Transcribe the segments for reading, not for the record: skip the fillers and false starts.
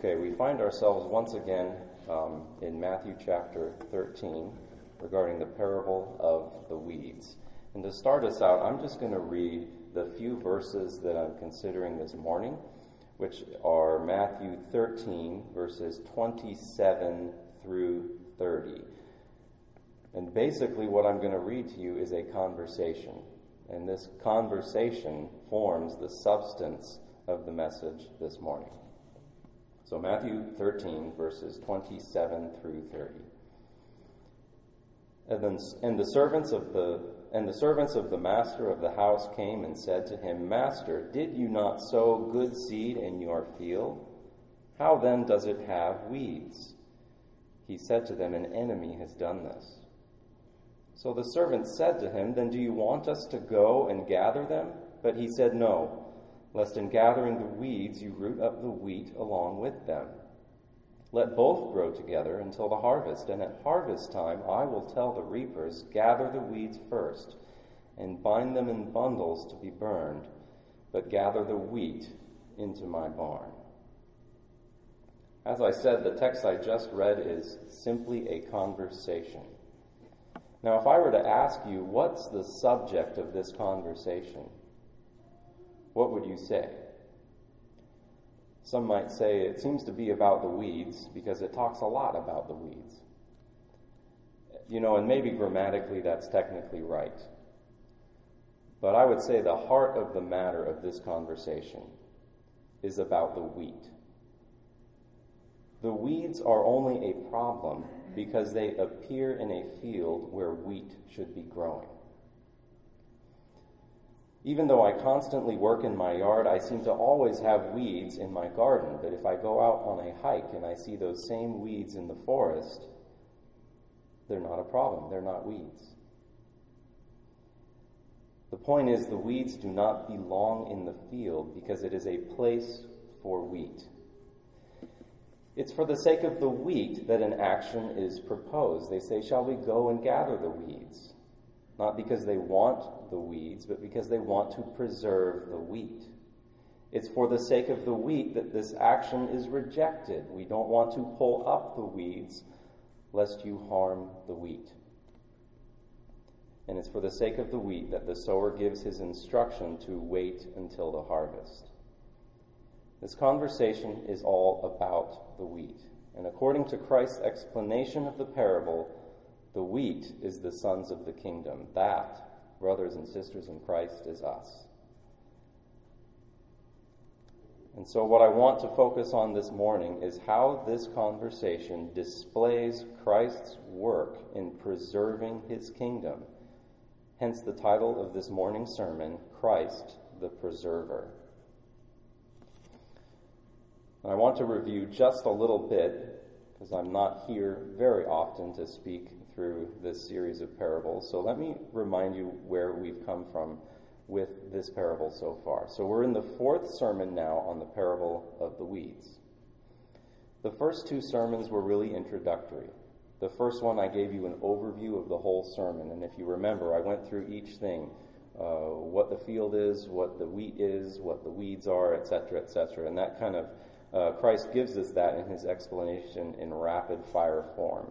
Okay, we find ourselves once again in Matthew chapter 13 regarding the parable of the weeds. And to start us out, I'm just going to read the few verses that I'm considering this morning, which are Matthew 13, verses 27 through 30. And basically what I'm going to read to you is a conversation. And this conversation forms the substance of the message this morning. So Matthew 13, verses 27 through 30. And the servants of the master of the house came and said to him, Master, did you not sow good seed in your field? How then does it have weeds? He said to them, An enemy has done this. So the servants said to him, Then do you want us to go and gather them? But he said, No, lest in gathering the weeds you root up the wheat along with them. Let both grow together until the harvest, and at harvest time I will tell the reapers, Gather the weeds first, and bind them in bundles to be burned, but gather the wheat into my barn. As I said, the text I just read is simply a conversation. Now, if I were to ask you, what's the subject of this conversation? What would you say? Some might say it seems to be about the weeds because it talks a lot about the weeds. And maybe grammatically that's technically right. But I would say the heart of the matter of this conversation is about the wheat. The weeds are only a problem because they appear in a field where wheat should be growing. Even though I constantly work in my yard, I seem to always have weeds in my garden. But if I go out on a hike and I see those same weeds in the forest, they're not a problem. They're not weeds. The point is, the weeds do not belong in the field because it is a place for wheat. It's for the sake of the wheat that an action is proposed. They say, Shall we go and gather the weeds? Not because they want the weeds, but because they want to preserve the wheat. It's for the sake of the wheat that this action is rejected. We don't want to pull up the weeds lest you harm the wheat. And it's for the sake of the wheat that the sower gives his instruction to wait until the harvest. This conversation is all about the wheat. And according to Christ's explanation of the parable, the wheat is the sons of the kingdom. That, brothers and sisters in Christ, is us. And so what I want to focus on this morning is how this conversation displays Christ's work in preserving his kingdom. Hence the title of this morning's sermon, Christ the Preserver. And I want to review just a little bit, because I'm not here very often to speak through this series of parables. So let me remind you where we've come from with this parable so far. So we're in the fourth sermon now on the parable of the weeds. The first two sermons were really introductory. The first one, I gave you an overview of the whole sermon. And if you remember, I went through each thing, what the field is, what the wheat is, what the weeds are, etc., etc. And that kind of, Christ gives us that in his explanation in rapid fire form.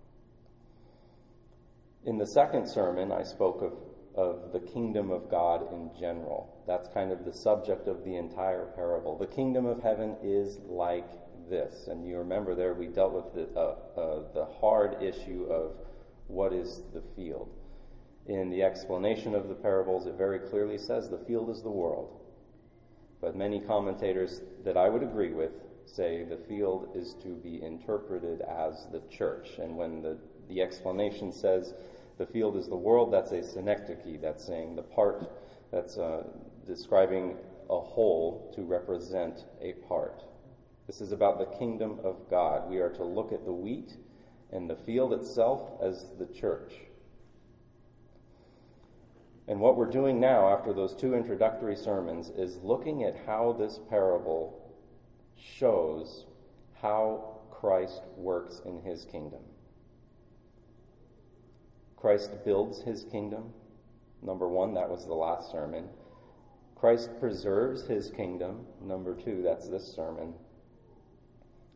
In the second sermon, I spoke of the kingdom of God in general. That's kind of the subject of the entire parable. The kingdom of heaven is like this. And you remember there we dealt with the hard issue of what is the field. In the explanation of the parables, it very clearly says the field is the world. But many commentators that I would agree with say the field is to be interpreted as the church. And when the explanation says the field is the world, that's a synecdoche. That's saying the part that's describing a whole to represent a part. This is about the kingdom of God. We are to look at the wheat and the field itself as the church. And what we're doing now after those two introductory sermons is looking at how this parable shows how Christ works in his kingdom. Christ builds his kingdom. Number one, that was the last sermon. Christ preserves his kingdom. Number two, that's this sermon.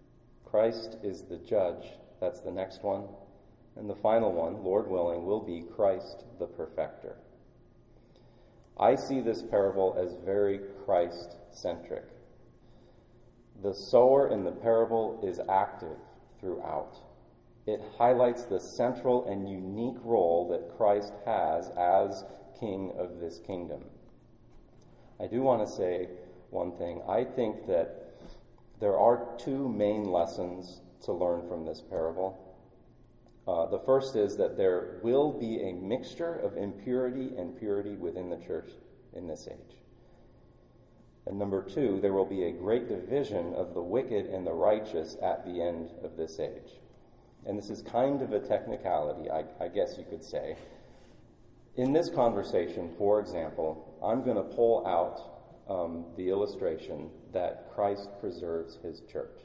Christ is the judge. That's the next one. And the final one, Lord willing, will be Christ the perfecter. I see this parable as very Christ-centric. The sower in the parable is active throughout. It highlights the central and unique role that Christ has as king of this kingdom. I do want to say one thing. I think that there are two main lessons to learn from this parable. The first is that there will be a mixture of impurity and purity within the church in this age. And number two, there will be a great division of the wicked and the righteous at the end of this age. And this is kind of a technicality, I guess you could say. In this conversation, for example, I'm going to pull out the illustration that Christ preserves his church.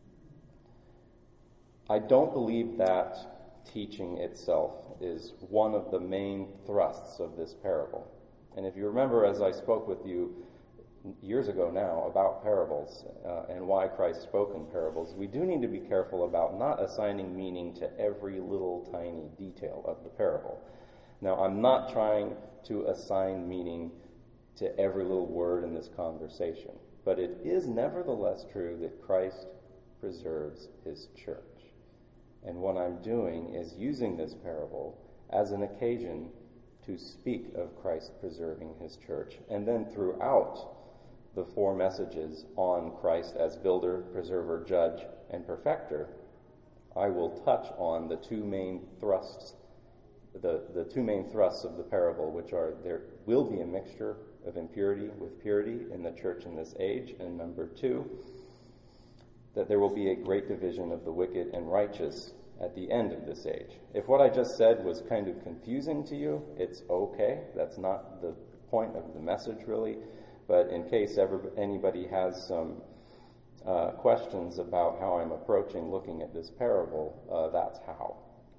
I don't believe that teaching itself is one of the main thrusts of this parable. And if you remember, as I spoke with you years ago now about parables and why Christ spoke in parables, we do need to be careful about not assigning meaning to every little tiny detail of the parable. Now, I'm not trying to assign meaning to every little word in this conversation, but it is nevertheless true that Christ preserves his church. And what I'm doing is using this parable as an occasion to speak of Christ preserving his church. And then throughout the four messages on Christ as builder, preserver, judge, and perfecter, I will touch on the two main thrusts, the two main thrusts of the parable, which are there will be a mixture of impurity with purity in the church in this age, and number two, that there will be a great division of the wicked and righteous at the end of this age. If what I just said was kind of confusing to you, it's okay. That's not the point of the message, really. But in case anybody has some questions about how I'm approaching looking at this parable, that's how.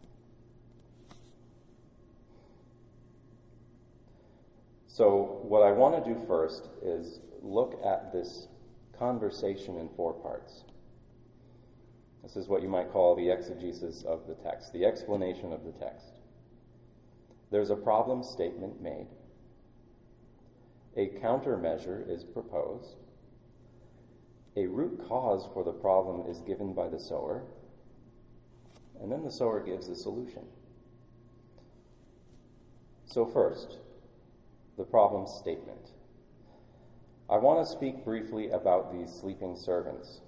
So what I want to do first is look at this conversation in four parts. This is what you might call the exegesis of the text, the explanation of the text. There's a problem statement made. A countermeasure is proposed. A root cause for the problem is given by the sower. And then the sower gives a solution. So first, the problem statement. I want to speak briefly about these sleeping servants.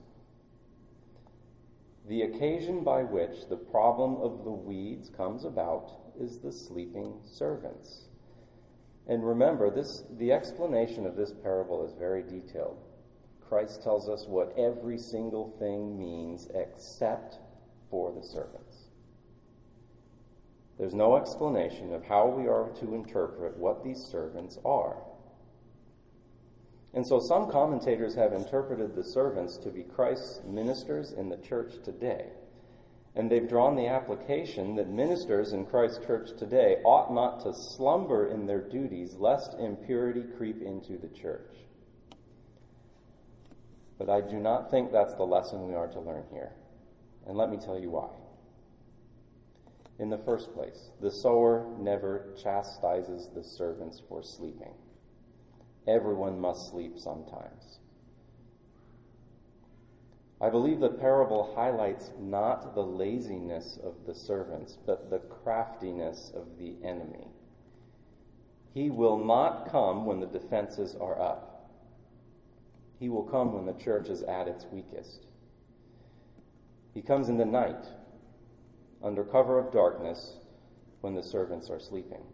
The occasion by which the problem of the weeds comes about is the sleeping servants. And remember, the explanation of this parable is very detailed. Christ tells us what every single thing means except for the servants. There's no explanation of how we are to interpret what these servants are. And so some commentators have interpreted the servants to be Christ's ministers in the church today. And they've drawn the application that ministers in Christ's church today ought not to slumber in their duties lest impurity creep into the church. But I do not think that's the lesson we are to learn here. And let me tell you why. In the first place, the sower never chastises the servants for sleeping. Everyone must sleep sometimes. I believe the parable highlights not the laziness of the servants, but the craftiness of the enemy. He will not come when the defenses are up. He will come when the church is at its weakest. He comes in the night, under cover of darkness, when the servants are sleeping.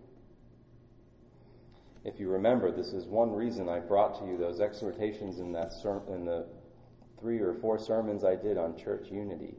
If you remember, this is one reason I brought to you those exhortations in the 3 or 4 sermons I did on church unity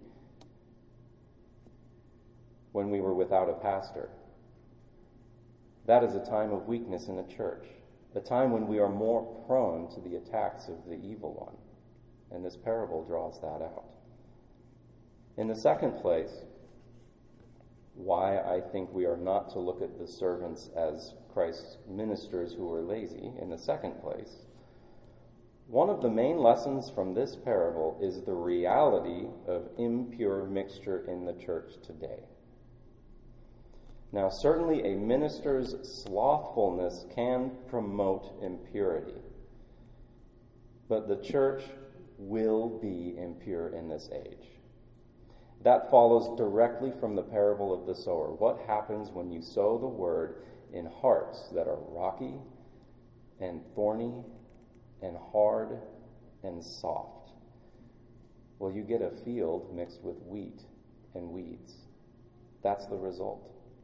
when we were without a pastor. That is a time of weakness in a church, a time when we are more prone to the attacks of the evil one. And this parable draws that out. In the second place, why I think we are not to look at the servants as Christ's ministers who are lazy. In the second place, One of the main lessons from this parable is the reality of impure mixture in the church today. Now, certainly a minister's slothfulness can promote impurity, but the church will be impure in this age. That follows directly from the parable of the sower. What happens when you sow the word in hearts that are rocky and thorny and hard and soft? Well, you get a field mixed with wheat and weeds. That's the result.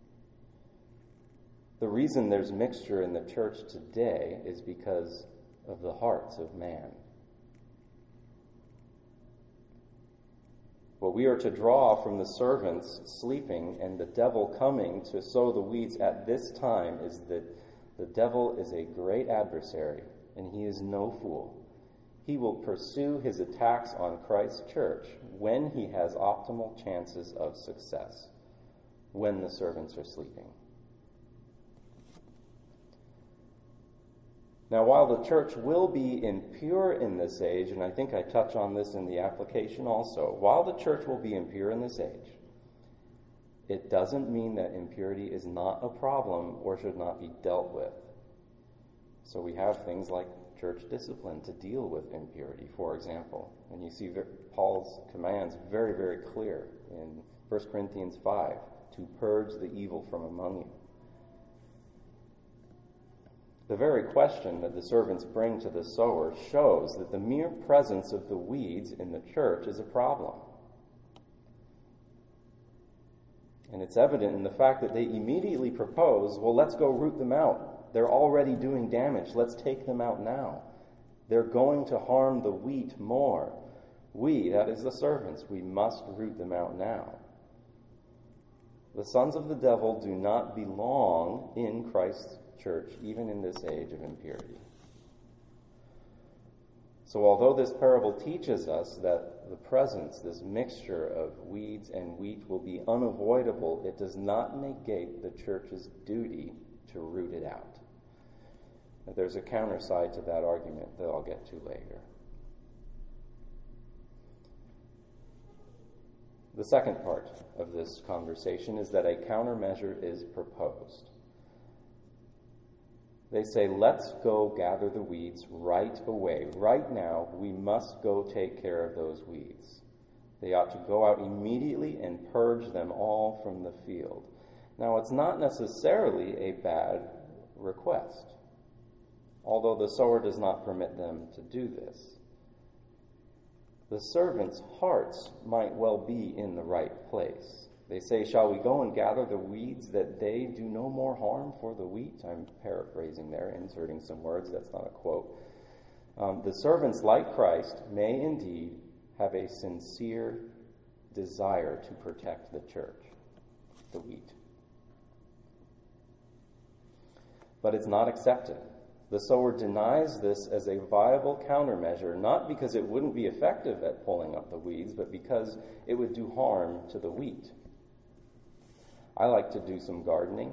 The reason there's mixture in the church today is because of the hearts of man. What we are to draw from the servants sleeping and the devil coming to sow the weeds at this time is that the devil is a great adversary, and he is no fool. He will pursue his attacks on Christ's church when he has optimal chances of success, when the servants are sleeping. Now, while the church will be impure in this age, and I think I touch on this in the application also, while the church will be impure in this age, it doesn't mean that impurity is not a problem or should not be dealt with. So we have things like church discipline to deal with impurity, for example. And you see Paul's commands very, very clear in 1 Corinthians 5, to purge the evil from among you. The very question that the servants bring to the sower shows that the mere presence of the weeds in the church is a problem. And it's evident in the fact that they immediately propose, well, let's go root them out. They're already doing damage. Let's take them out now. They're going to harm the wheat more. We, that is the servants, we must root them out now. The sons of the devil do not belong in Christ's church, even in this age of impurity. So although this parable teaches us that the presence, this mixture of weeds and wheat will be unavoidable, it does not negate the church's duty to root it out. Now, there's a counter side to that argument that I'll get to later. The second part of this conversation is that a countermeasure is proposed. They say, let's go gather the weeds right away. Right now, we must go take care of those weeds. They ought to go out immediately and purge them all from the field. Now, it's not necessarily a bad request, although the sower does not permit them to do this. The servants' hearts might well be in the right place. They say, shall we go and gather the weeds that they do no more harm for the wheat? I'm paraphrasing there, inserting some words. That's not a quote. The servants, like Christ, may indeed have a sincere desire to protect the church, the wheat. But it's not accepted. The sower denies this as a viable countermeasure, not because it wouldn't be effective at pulling up the weeds, but because it would do harm to the wheat. I like to do some gardening,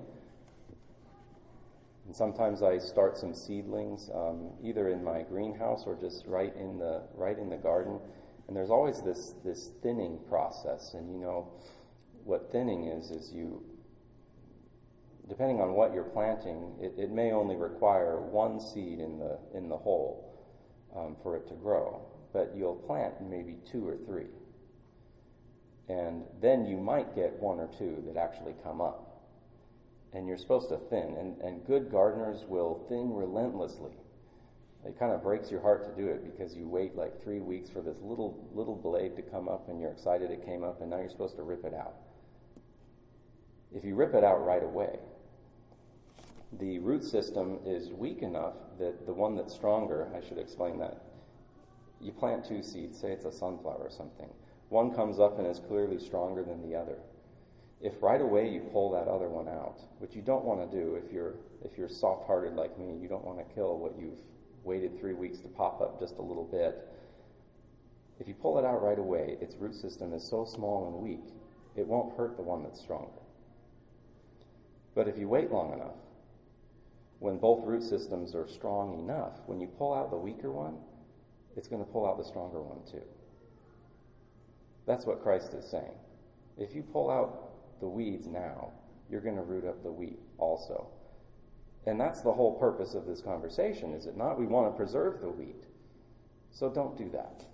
and sometimes I start some seedlings, either in my greenhouse or just right in the garden. And there's always this thinning process, and you know what thinning is you, depending on what you're planting, it may only require one seed in the hole for it to grow, but you'll plant maybe 2 or 3. And then you might get 1 or 2 that actually come up. And you're supposed to thin. And good gardeners will thin relentlessly. It kind of breaks your heart to do it because you wait like 3 weeks for this little blade to come up and you're excited it came up and now you're supposed to rip it out. If you rip it out right away, the root system is weak enough that the one that's stronger, I should explain that. You plant 2 seeds, say it's a sunflower or something. One comes up and is clearly stronger than the other. If right away you pull that other one out, which you don't want to do if you're soft-hearted like me, you don't want to kill what you've waited 3 weeks to pop up just a little bit. If you pull it out right away, its root system is so small and weak, it won't hurt the one that's stronger. But if you wait long enough, when both root systems are strong enough, when you pull out the weaker one, it's going to pull out the stronger one too. That's what Christ is saying. If you pull out the weeds now, you're going to root up the wheat also. And that's the whole purpose of this conversation, is it not? We want to preserve the wheat. So don't do that.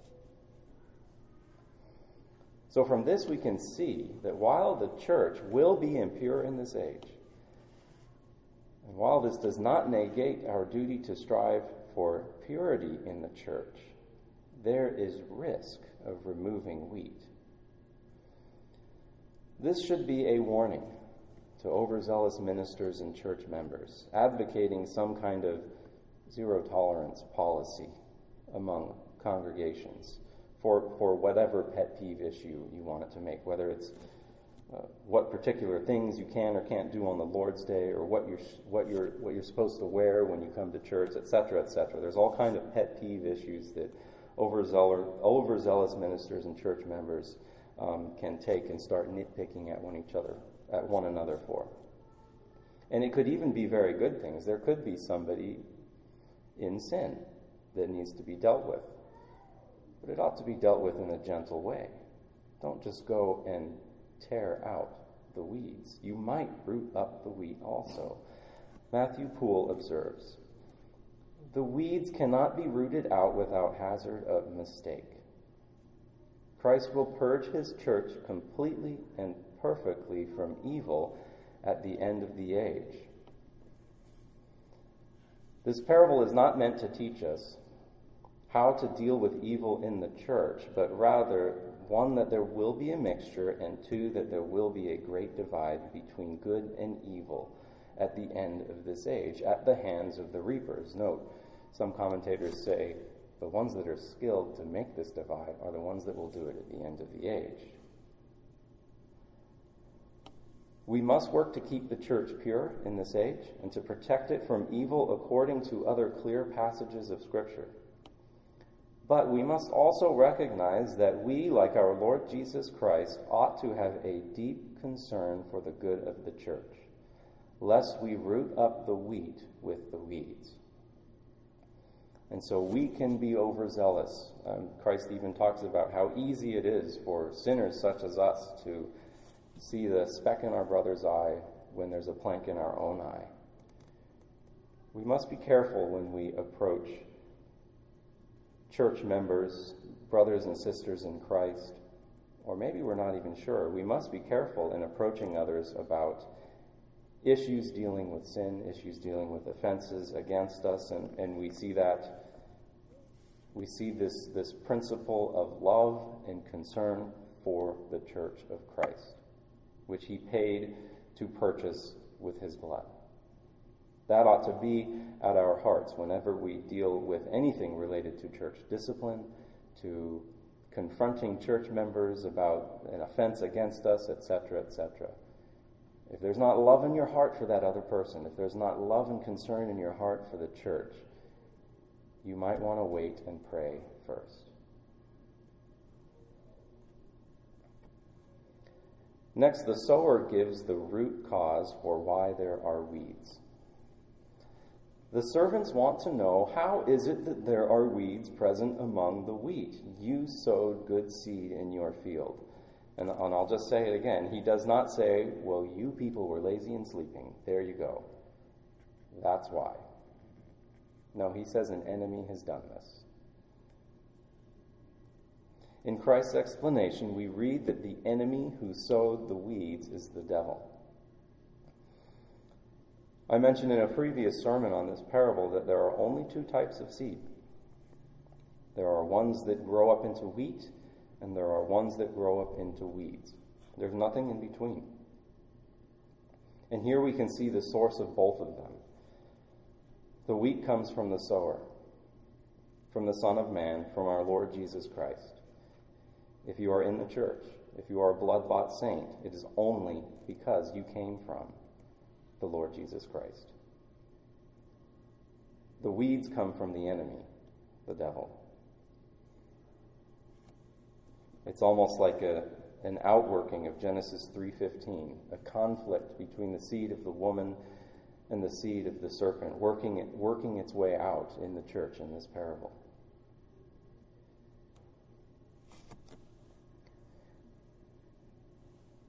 So from this we can see that while the church will be impure in this age, and while this does not negate our duty to strive for purity in the church, there is risk of removing wheat. This should be a warning to overzealous ministers and church members advocating some kind of zero-tolerance policy among congregations for whatever pet peeve issue you want it to make, whether it's what particular things you can or can't do on the Lord's Day, or what you're supposed to wear when you come to church, etc., etc. There's all kind of pet peeve issues that overzealous ministers and church members can take and start nitpicking at one another for. And it could even be very good things. There could be somebody in sin that needs to be dealt with. But it ought to be dealt with in a gentle way. Don't just go and tear out the weeds. You might root up the wheat also. Matthew Poole observes, "The weeds cannot be rooted out without hazard of mistake. Christ will purge his church completely and perfectly from evil at the end of the age." This parable is not meant to teach us how to deal with evil in the church, but rather, one, that there will be a mixture, and two, that there will be a great divide between good and evil at the end of this age, at the hands of the reapers. Note, some commentators say the ones that are skilled to make this divide are the ones that will do it at the end of the age. We must work to keep the church pure in this age and to protect it from evil according to other clear passages of Scripture. But we must also recognize that we, like our Lord Jesus Christ, ought to have a deep concern for the good of the church, lest we root up the wheat with the weeds. And so we can be overzealous. Christ even talks about how easy it is for sinners such as us to see the speck in our brother's eye when there's a plank in our own eye. We must be careful when we approach church members, brothers and sisters in Christ, or maybe we're not even sure. We must be careful in approaching others about issues dealing with sin, issues dealing with offenses against us, and we see this principle of love and concern for the church of Christ, which he paid to purchase with his blood. That ought to be at our hearts whenever we deal with anything related to church discipline, to confronting church members about an offense against us, etc., etc. If there's not love in your heart for that other person, if there's not love and concern in your heart for the church, you might want to wait and pray first. Next, the sower gives the root cause for why there are weeds. The servants want to know, how is it that there are weeds present among the wheat? You sowed good seed in your field. And I'll just say it again. He does not say, well, you people were lazy and sleeping. There you go. That's why. No, he says an enemy has done this. In Christ's explanation, we read that the enemy who sowed the weeds is the devil. I mentioned in a previous sermon on this parable that there are only two types of seed. There are ones that grow up into wheat, and there are ones that grow up into weeds. There's nothing in between. And here we can see the source of both of them. The wheat comes from the sower, from the Son of Man, from our Lord Jesus Christ. If you are in the church, if you are a blood-bought saint, it is only because you came from the Lord Jesus Christ. The weeds come from the enemy, the devil. It's almost like an outworking of Genesis 3:15, a conflict between the seed of the woman and the seed of the serpent, working its way out in the church in this parable.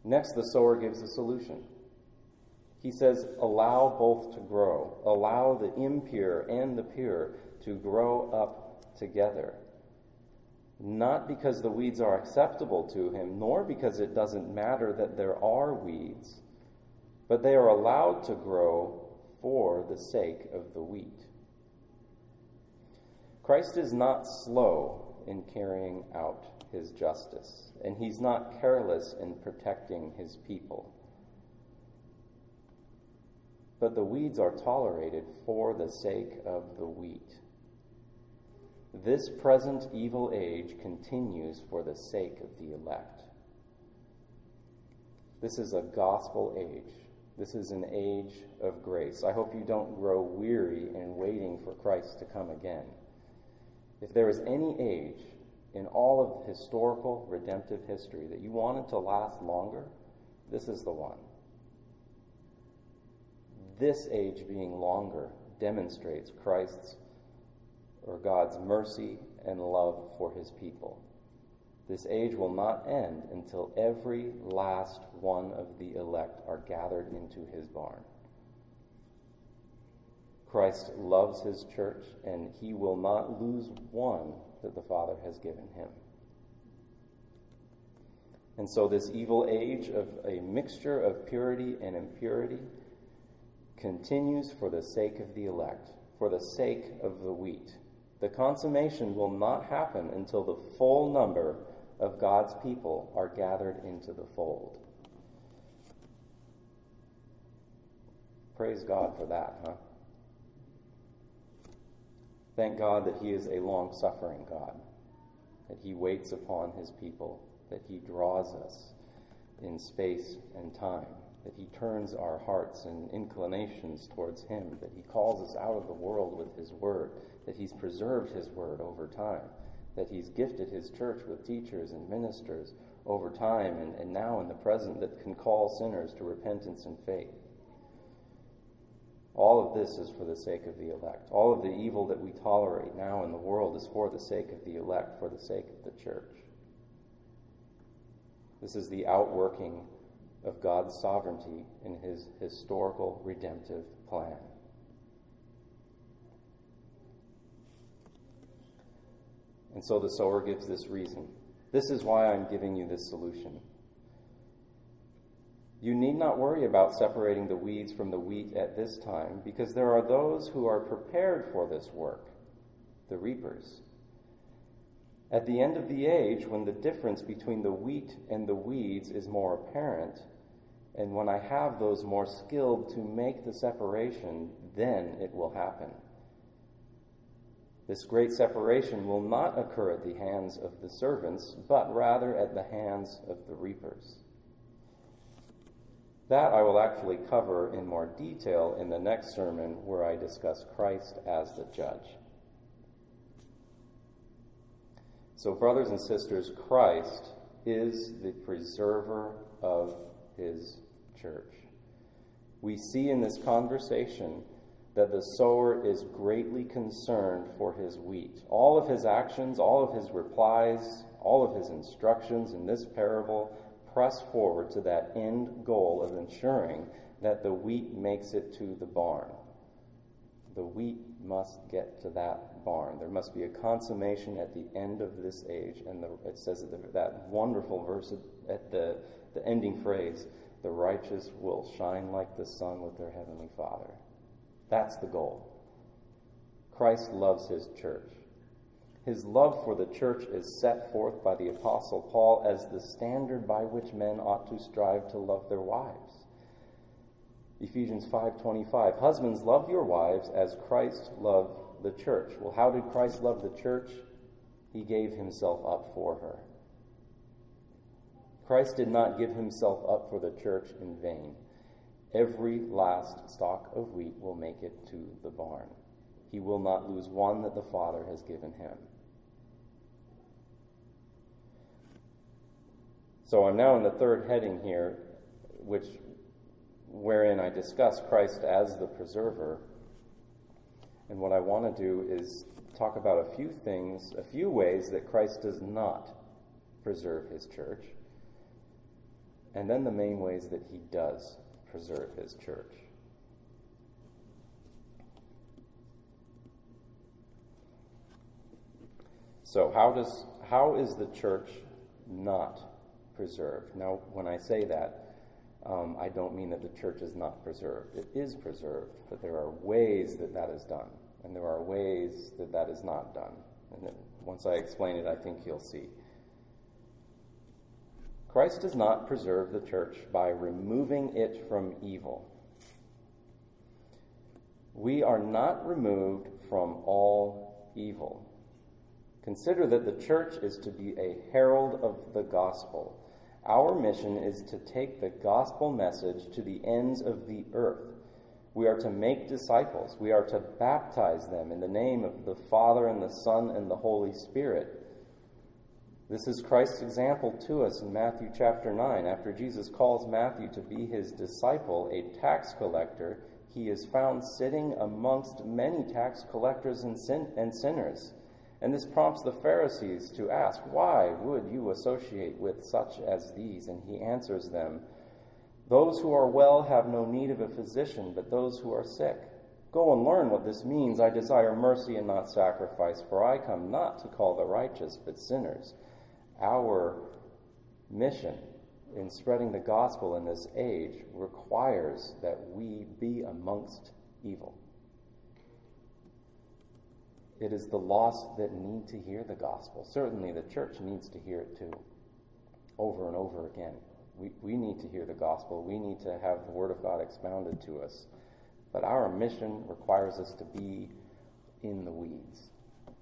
Next, the sower gives a solution. He says, allow both to grow. Allow the impure and the pure to grow up together. Not because the weeds are acceptable to him, nor because it doesn't matter that there are weeds, but they are allowed to grow for the sake of the wheat. Christ is not slow in carrying out his justice, and he's not careless in protecting his people. But the weeds are tolerated for the sake of the wheat. This present evil age continues for the sake of the elect. This is a gospel age. This is an age of grace. I hope you don't grow weary in waiting for Christ to come again. If there is any age in all of historical redemptive history that you wanted to last longer, this is the one. This age being longer demonstrates Christ's or God's mercy and love for his people. This age will not end until every last one of the elect are gathered into his barn. Christ loves his church, and he will not lose one that the Father has given him. And so this evil age of a mixture of purity and impurity continues for the sake of the elect, for the sake of the wheat. The consummation will not happen until the full number of God's people are gathered into the fold. Praise God for that, huh? Thank God that he is a long-suffering God, that he waits upon his people, that he draws us in space and time, that he turns our hearts and inclinations towards him, that he calls us out of the world with his word, that he's preserved his word over time, that he's gifted his church with teachers and ministers over time and now in the present that can call sinners to repentance and faith. All of this is for the sake of the elect. All of the evil that we tolerate now in the world is for the sake of the elect, for the sake of the church. This is the outworking of God's sovereignty in his historical redemptive plan. And so the sower gives this reason. This is why I'm giving you this solution. You need not worry about separating the weeds from the wheat at this time, because there are those who are prepared for this work, the reapers. At the end of the age, when the difference between the wheat and the weeds is more apparent, and when I have those more skilled to make the separation, then it will happen. This great separation will not occur at the hands of the servants, but rather at the hands of the reapers. That I will actually cover in more detail in the next sermon, where I discuss Christ as the judge. So, brothers and sisters, Christ is the preserver of his church. We see in this conversation that the sower is greatly concerned for his wheat. All of his actions, all of his replies, all of his instructions in this parable press forward to that end goal of ensuring that the wheat makes it to the barn. The wheat must get to that barn. There must be a consummation at the end of this age. And it says that wonderful verse at the ending phrase, the righteous will shine like the sun with their heavenly Father. That's the goal. Christ loves his church. His love for the church is set forth by the Apostle Paul as the standard by which men ought to strive to love their wives. Ephesians 5:25, husbands, love your wives as Christ loved the church. Well, how did Christ love the church? He gave himself up for her. Christ did not give himself up for the church in vain. Every last stalk of wheat will make it to the barn. He will not lose one that the Father has given him. So I'm now in the third heading here, wherein I discuss Christ as the preserver. And what I want to do is talk about a few ways that Christ does not preserve his church. and then the main ways that he does preserve his church. So how is the church not preserved? Now, when I say that, I don't mean that the church is not preserved. It is preserved, but there are ways that that is done, and there are ways that that is not done. And then once I explain it, I think you'll see. Christ does not preserve the church by removing it from evil. We are not removed from all evil. Consider that the church is to be a herald of the gospel. Our mission is to take the gospel message to the ends of the earth. We are to make disciples. We are to baptize them in the name of the Father and the Son and the Holy Spirit. This is Christ's example to us in Matthew chapter 9. After Jesus calls Matthew to be his disciple, a tax collector, he is found sitting amongst many tax collectors and sinners. And this prompts the Pharisees to ask, "Why would you associate with such as these?" And he answers them, "Those who are well have no need of a physician, but those who are sick. Go and learn what this means. I desire mercy and not sacrifice, for I come not to call the righteous, but sinners." Our mission in spreading the gospel in this age requires that we be amongst evil. It is the lost that need to hear the gospel. Certainly the church needs to hear it too, over and over again. We need to hear the gospel. We need to have the word of God expounded to us. But our mission requires us to be in the weeds.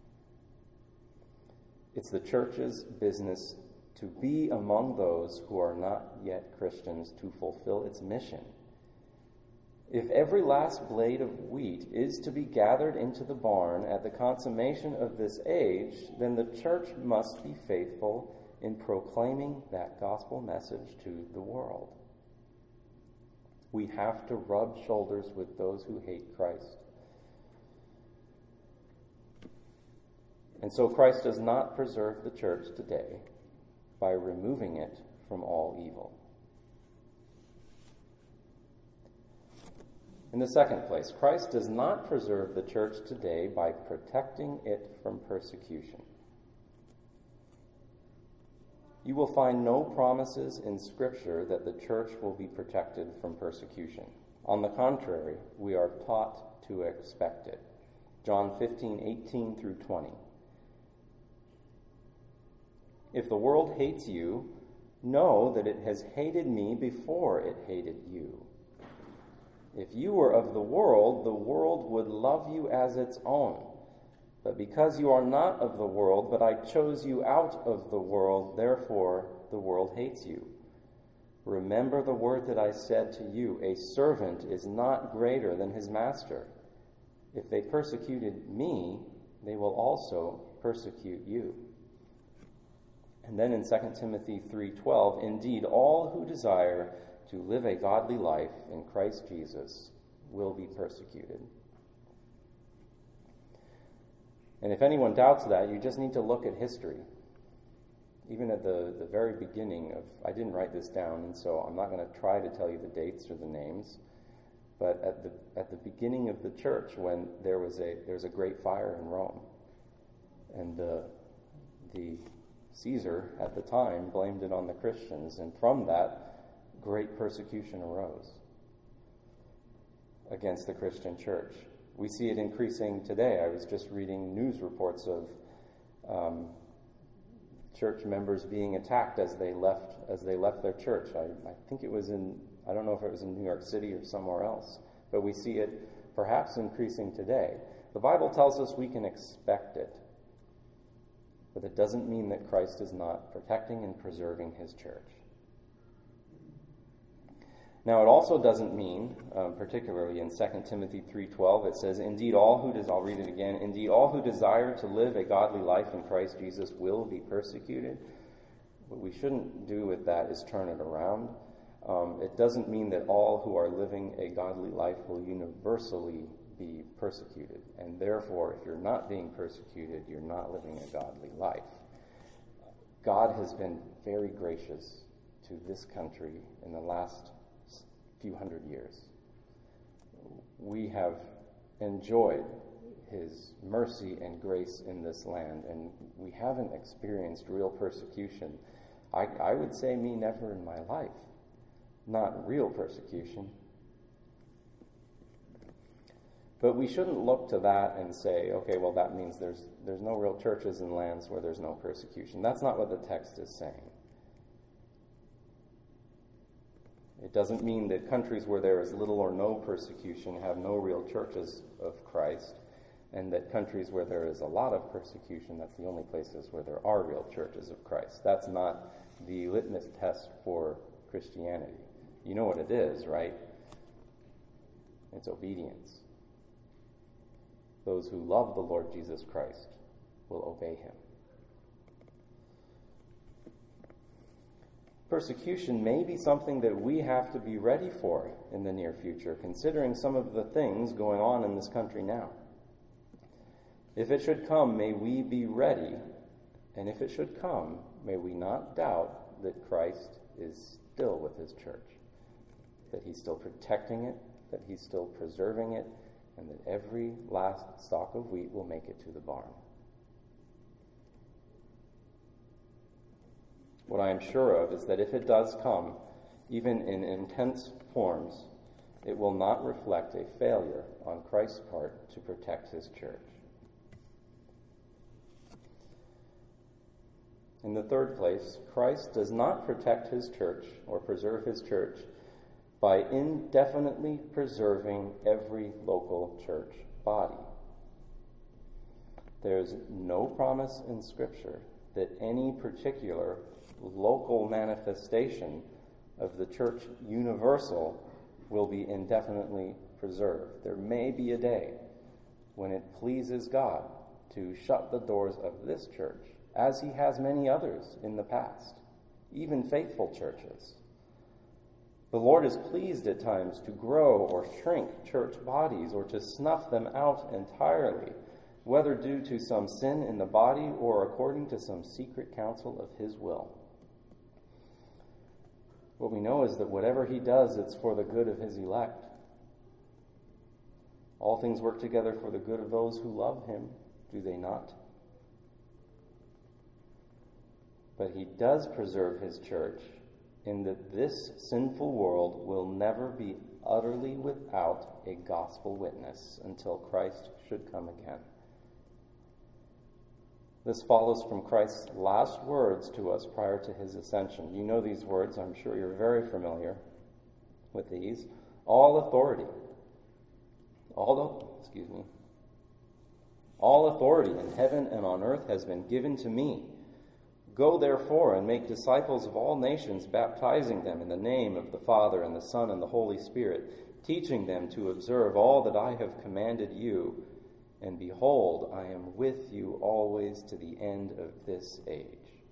It's the church's business to be among those who are not yet Christians to fulfill its mission. If every last blade of wheat is to be gathered into the barn at the consummation of this age, then the church must be faithful in proclaiming that gospel message to the world. We have to rub shoulders with those who hate Christ. And so Christ does not preserve the church today by removing it from all evil. In the second place, Christ does not preserve the church today by protecting it from persecution. You will find no promises in Scripture that the church will be protected from persecution. On the contrary, we are taught to expect it. John 15:18 through 20. If the world hates you, know that it has hated me before it hated you. If you were of the world would love you as its own. But because you are not of the world, but I chose you out of the world, therefore the world hates you. Remember the word that I said to you, a servant is not greater than his master. If they persecuted me, they will also persecute you. And then in 2 Timothy 3:12, indeed, all who desire to live a godly life in Christ Jesus will be persecuted. And if anyone doubts that, you just need to look at history. Even at the very beginning of, I didn't write this down, and so I'm not going to try to tell you the dates or the names, but at the beginning of the church, when there was a great fire in Rome, and the Caesar at the time blamed it on the Christians, and from that, great persecution arose against the Christian church. We see it increasing today. I was just reading news reports of church members being attacked as they left their church. I think it was I don't know if it was in New York City or somewhere else, but we see it perhaps increasing today. The Bible tells us we can expect it, but it doesn't mean that Christ is not protecting and preserving his church. Now, it also doesn't mean, particularly in 2 Timothy 3:12, it says, indeed, I'll read it again, indeed, all who desire to live a godly life in Christ Jesus will be persecuted. What we shouldn't do with that is turn it around. It doesn't mean that all who are living a godly life will universally be persecuted. And therefore, if you're not being persecuted, you're not living a godly life. God has been very gracious to this country in the last few hundred years. We have enjoyed his mercy and grace in this land, and we haven't experienced real persecution. I would say me never in my life. Not real persecution. But we shouldn't look to that and say, okay, well, that means there's no real churches in lands where there's no persecution. That's not what the text is saying. It doesn't mean that countries where there is little or no persecution have no real churches of Christ, and that countries where there is a lot of persecution, that's the only places where there are real churches of Christ. That's not the litmus test for Christianity. You know what it is, right? It's obedience. Those who love the Lord Jesus Christ will obey him. Persecution may be something that we have to be ready for in the near future, considering some of the things going on in this country now. If it should come, may we be ready, and if it should come, may we not doubt that Christ is still with his church, that he's still protecting it, that he's still preserving it, and that every last stalk of wheat will make it to the barn. What I am sure of is that if it does come, even in intense forms, it will not reflect a failure on Christ's part to protect his church. In the third place, Christ does not protect his church or preserve his church by indefinitely preserving every local church body. There's no promise in Scripture that any particular local manifestation of the church universal will be indefinitely preserved. There may be a day when it pleases God to shut the doors of this church, as he has many others in the past, even faithful churches. The Lord is pleased at times to grow or shrink church bodies or to snuff them out entirely, whether due to some sin in the body or according to some secret counsel of his will. What we know is that whatever he does, it's for the good of his elect. All things work together for the good of those who love him, do they not? But he does preserve his church in that this sinful world will never be utterly without a gospel witness until Christ should come again. This follows from Christ's last words to us prior to his ascension. You know these words. I'm sure you're very familiar with these. All authority in heaven and on earth has been given to me. Go therefore and make disciples of all nations, baptizing them in the name of the Father and the Son and the Holy Spirit, teaching them to observe all that I have commanded you. And behold, I am with you always to the end of this age.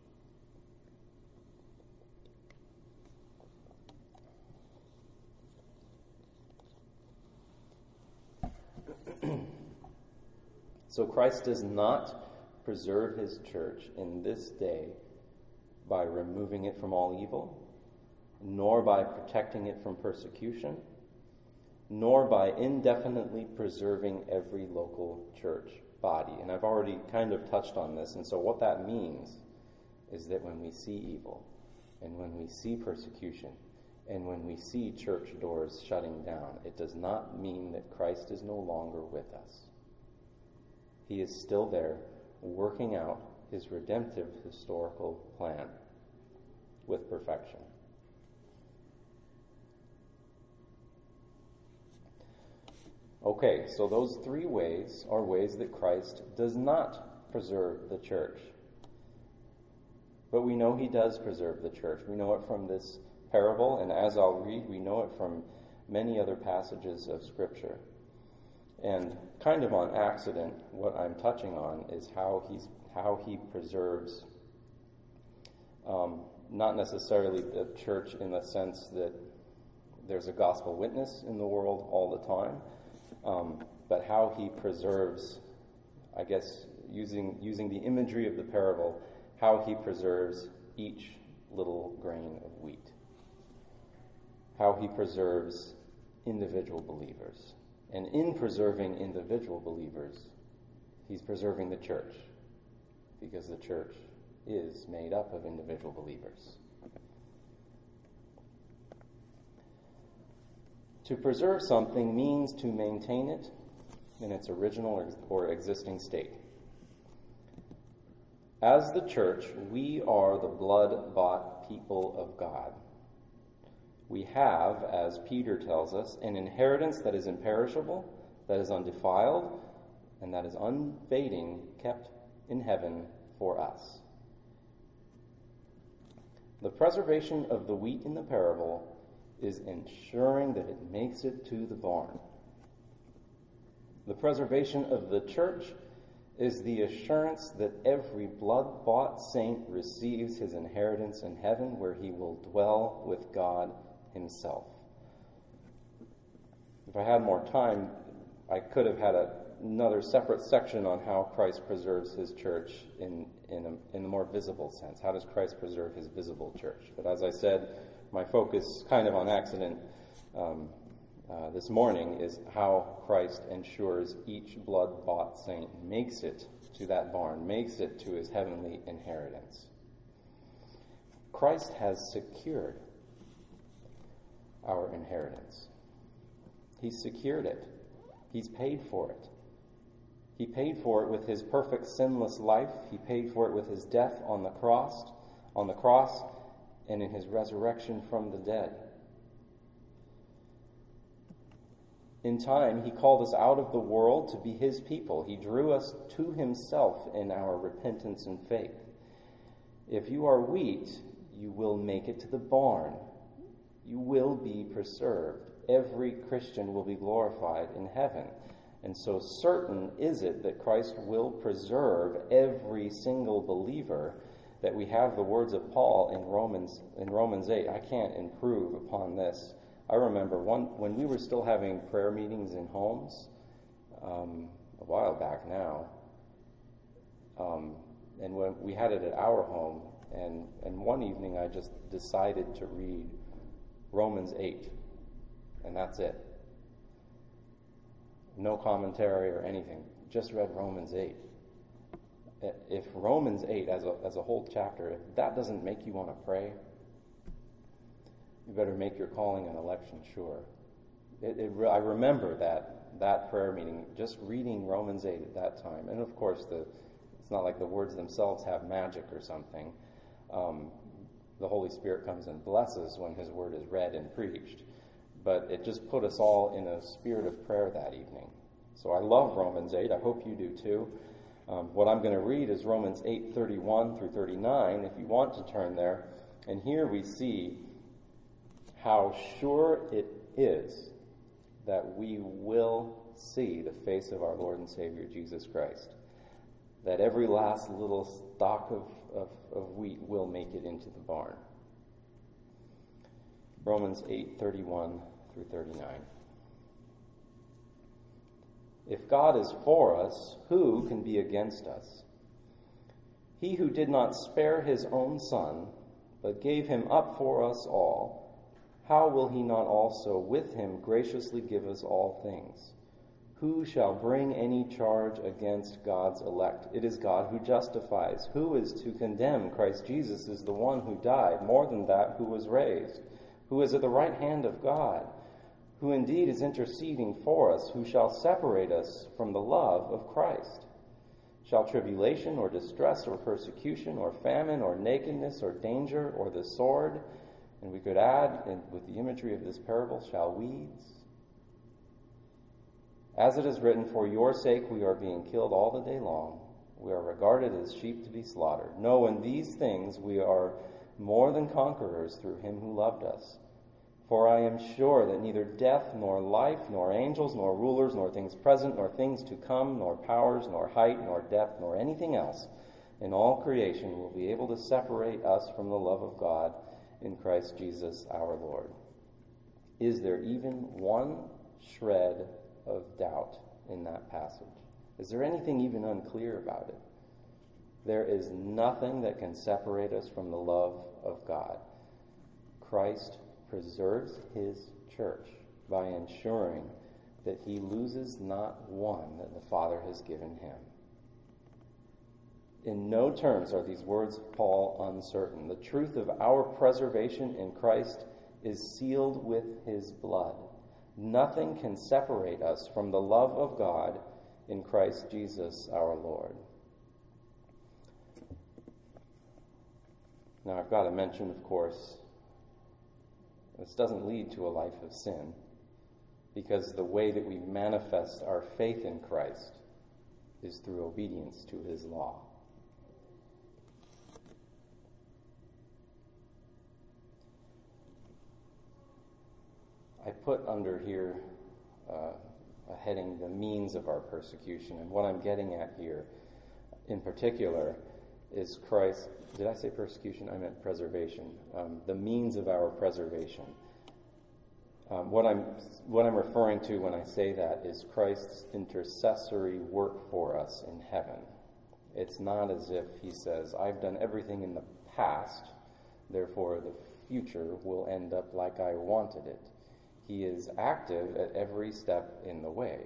So Christ does not preserve his church in this day by removing it from all evil, nor by protecting it from persecution, nor by indefinitely preserving every local church body. And I've already kind of touched on this, and so what that means is that when we see evil, and when we see persecution, and when we see church doors shutting down, it does not mean that Christ is no longer with us. He is still there, working out his redemptive historical plan with perfection. Okay, so those three ways are ways that Christ does not preserve the church. But we know he does preserve the church. We know it from this parable, and as I'll read, we know it from many other passages of Scripture. And kind of on accident, what I'm touching on is how he preserves, not necessarily the church in the sense that there's a gospel witness in the world all the time, but how he preserves, I guess, using the imagery of the parable, how he preserves each little grain of wheat. How he preserves individual believers. And in preserving individual believers, he's preserving the church, because the church is made up of individual believers. To preserve something means to maintain it in its original or existing state. As the church, we are the blood-bought people of God. We have, as Peter tells us, an inheritance that is imperishable, that is undefiled, and that is unfading, kept in heaven for us. The preservation of the wheat in the parable is ensuring that it makes it to the barn. The preservation of the church is the assurance that every blood-bought saint receives his inheritance in heaven, where he will dwell with God himself. If I had more time, I could have had another separate section on how Christ preserves his church in a more visible sense. How does Christ preserve his visible church? But as I said, my focus, kind of on accident this morning, is how Christ ensures each blood-bought saint makes it to that barn, makes it to his heavenly inheritance. Christ has secured our inheritance. He's secured it. He's paid for it. He paid for it with his perfect sinless life. He paid for it with his death on the cross, and in his resurrection from the dead. In time, he called us out of the world to be his people. He drew us to himself in our repentance and faith. If you are wheat, you will make it to the barn. You will be preserved. Every Christian will be glorified in heaven. And so certain is it that Christ will preserve every single believer, that we have the words of Paul in Romans 8. I can't improve upon this. I remember when we were still having prayer meetings in homes, a while back now, and when we had it at our home, and one evening I just decided to read Romans 8, and that's it. No commentary or anything, just read Romans 8. If Romans 8 as a whole chapter, if that doesn't make you want to pray, you better make your calling and election sure. I remember that prayer meeting, just reading Romans 8 at that time. And of course, it's not like the words themselves have magic or something. The Holy Spirit comes and blesses when his word is read and preached. But it just put us all in a spirit of prayer that evening. So I love Romans 8. I hope you do too. What I'm going to read is Romans 8:31 through 39, if you want to turn there. And here we see how sure it is that we will see the face of our Lord and Savior Jesus Christ. That every last little stalk of wheat will make it into the barn. Romans 8:31 through 39. If God is for us, who can be against us? He who did not spare his own son, but gave him up for us all, how will he not also with him graciously give us all things? Who shall bring any charge against God's elect? It is God who justifies. Who is to condemn? Christ Jesus is the one who died, more than that, who was raised, who is at the right hand of God, who indeed is interceding for us. Who shall separate us from the love of Christ? Shall tribulation or distress or persecution or famine or nakedness or danger or the sword? And we could add, with the imagery of this parable, shall weeds? As it is written, for your sake we are being killed all the day long. We are regarded as sheep to be slaughtered. No, in these things we are more than conquerors through him who loved us. For I am sure that neither death, nor life, nor angels, nor rulers, nor things present, nor things to come, nor powers, nor height, nor depth, nor anything else in all creation will be able to separate us from the love of God in Christ Jesus our Lord. Is there even one shred of doubt in that passage? Is there anything even unclear about it? There is nothing that can separate us from the love of God. Christ preserves his church by ensuring that he loses not one that the Father has given him. In no terms are these words of Paul uncertain. The truth of our preservation in Christ is sealed with his blood. Nothing can separate us from the love of God in Christ Jesus our Lord. Now, I've got to mention, of course, this doesn't lead to a life of sin, because the way that we manifest our faith in Christ is through obedience to his law. I put under here a heading, the means of our persecution. And what I'm getting at here in particular is Christ. Did I say persecution? I meant preservation. The means of our preservation. What I'm referring to when I say that is Christ's intercessory work for us in heaven. It's not as if he says, I've done everything in the past, therefore the future will end up like I wanted it. He is active at every step in the way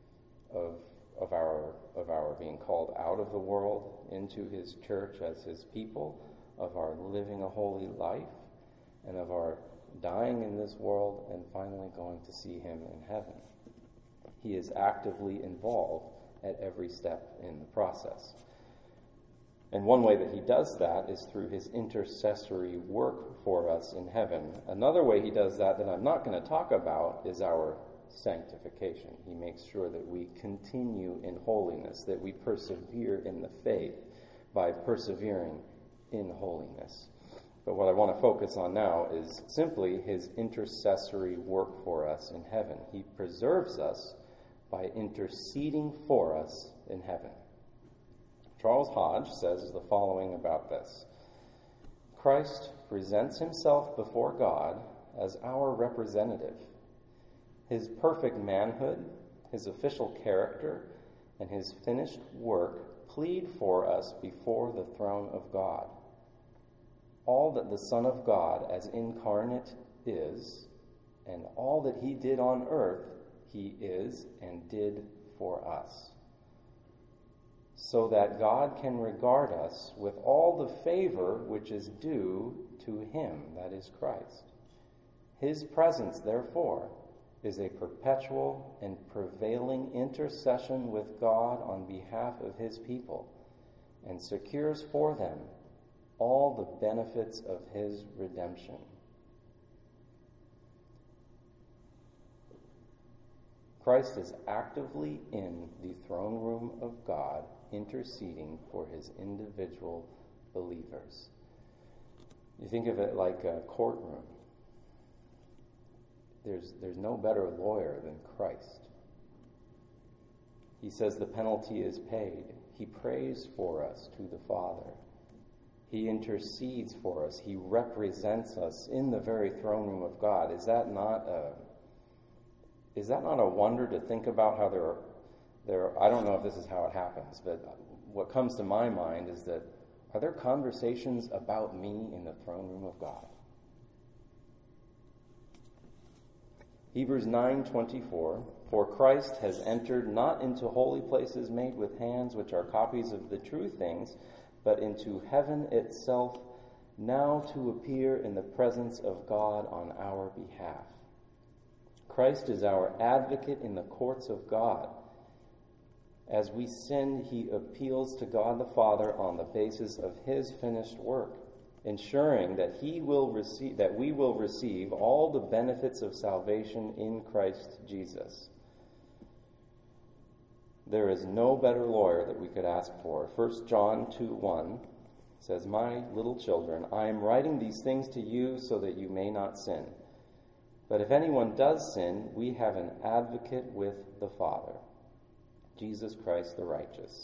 of our being called out of the world into his church as his people, of our living a holy life, and of our dying in this world and finally going to see him in heaven. He is actively involved at every step in the process. And one way that he does that is through his intercessory work for us in heaven. Another way he does that I'm not going to talk about is our sanctification. He makes sure that we continue in holiness, that we persevere in the faith by persevering in holiness. But what I want to focus on now is simply his intercessory work for us in heaven. He preserves us by interceding for us in heaven. Charles Hodge says the following about this. Christ presents himself before God as our representative. His perfect manhood, his official character, and his finished work plead for us before the throne of God. All that the Son of God as incarnate is, and all that he did on earth, he is and did for us, so that God can regard us with all the favor which is due to him, that is Christ. His presence, therefore, is a perpetual and prevailing intercession with God on behalf of his people, and secures for them all the benefits of his redemption. Christ is actively in the throne room of God, interceding for his individual believers. You think of it like a courtroom. There's no better lawyer than Christ. He says the penalty is paid. He prays for us to the Father. He intercedes for us. He represents us in the very throne room of God. Is that not a wonder to think about how there are, I don't know if this is how it happens, but what comes to my mind is that, are there conversations about me in the throne room of God? Hebrews 9:24, for Christ has entered not into holy places made with hands, which are copies of the true things, but into heaven itself, now to appear in the presence of God on our behalf. Christ is our advocate in the courts of God. As we sin, he appeals to God the Father on the basis of his finished work, ensuring that we will receive all the benefits of salvation in Christ Jesus. There is no better lawyer that we could ask for. 1 John 2:1 says, my little children, I am writing these things to you so that you may not sin. But if anyone does sin, we have an advocate with the Father, Jesus Christ the righteous.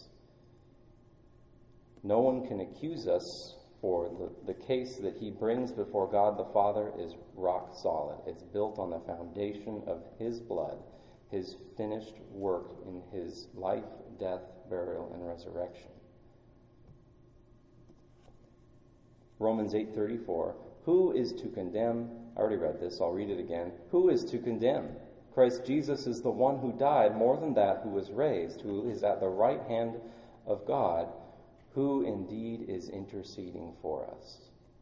No one can accuse us, for the case that he brings before God the Father is rock solid. It's built on the foundation of his blood, his finished work in his life, death, burial, and resurrection. Romans 8:34, who is to condemn? I already read this, I'll read it again. Who is to condemn? Christ Jesus is the one who died, more than that, who was raised, who is at the right hand of God, who indeed is interceding for us.